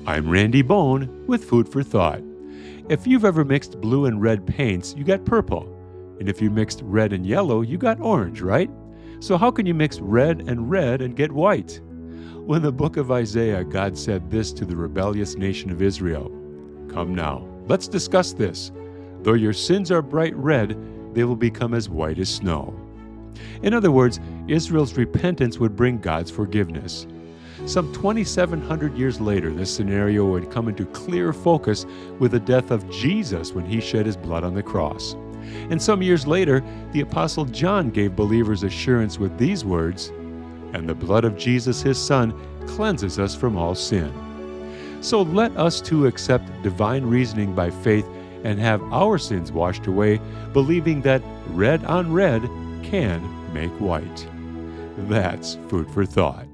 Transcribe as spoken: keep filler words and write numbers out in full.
I'm Randy Bone with Food for Thought. If you've ever mixed blue and red paints, you got purple. And if you mixed red and yellow, you got orange, right? So how can you mix red and red and get white? Well, in the book of Isaiah, God said this to the rebellious nation of Israel. Come now, let's discuss this. Though your sins are bright red, they will become as white as snow. In other words, Israel's repentance would bring God's forgiveness. Some twenty-seven hundred years later, this scenario would come into clear focus with the death of Jesus when he shed his blood on the cross. And some years later, the Apostle John gave believers assurance with these words, "And the blood of Jesus his Son cleanses us from all sin." So let us too accept divine reasoning by faith and have our sins washed away, believing that red on red can make white. That's food for thought.